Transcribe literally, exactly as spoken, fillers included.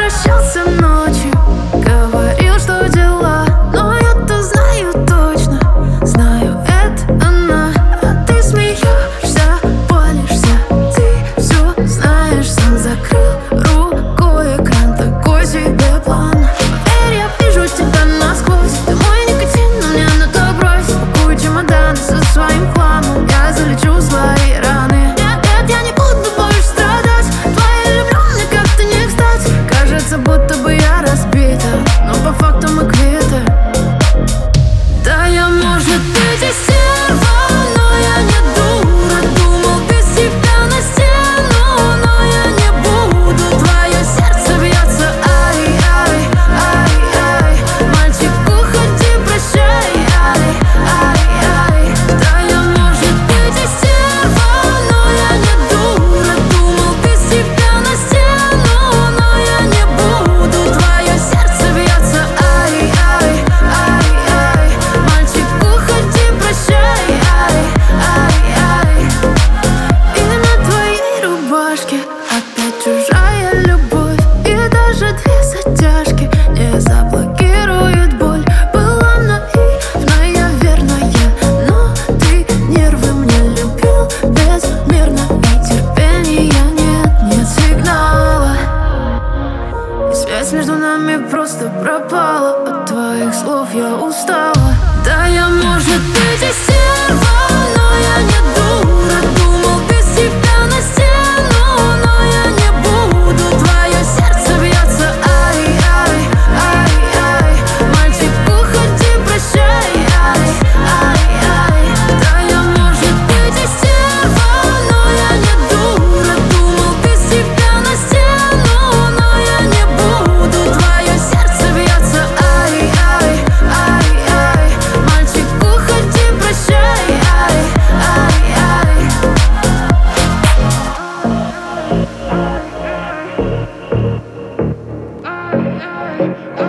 прощался ночью, говорил, что дела, но я-то знаю точно, знаю, это она. А ты смеешься, палишься, ты все знаешь, сам закрыл рукой экран, такой себе план. Теперь я вижу тебя насквозь, ты мой никотин, но мне на то брось. Пакую чемоданы со своим хламом, я залечу свои раны. Нет, нет, я не буду больше страдать, твоя влюбленная как-то не кстати. Кажется, будто бы я разбита, но по факту мы квиты. Да, я, может, быть и стерва, но я не дура. Думал без тебя на стену, но я не буду. Твое сердце бьется, ай-ай, ай-ай. Мальчик, уходи, прощай, ай-ай-ай. Да, я, может, быть и стерва, но я не дура. Думал без тебя на стену, но я не буду. Твое сердце бьется, ай-ай, ай-ай. Мальчик, уходи, прощай, ай-ай-ай. И на твоей рубашке опять чужая любовь, и даже две затяжки не заблокируют боль. Была наивная, верная, но ты нервы мне любил безмерно, и терпения нет, нет сигнала. И связь между нами просто пропала, от твоих слов я устала. Да, я, может, быть и стерва, но я не дура. Думал без тебя на стену, но я не буду. Твое сердце бьется, ай-ай, ай-ай. Мальчик, уходи, прощай, ай-ай-ай. Да, я, может, быть и стерва, но я не дура. Думал без тебя на стену, но я не буду. Твое сердце бьется, ай-ай, ай-ай. Мальчик, уходи, прощай, ай-ай-ай. Ай-ай-ай.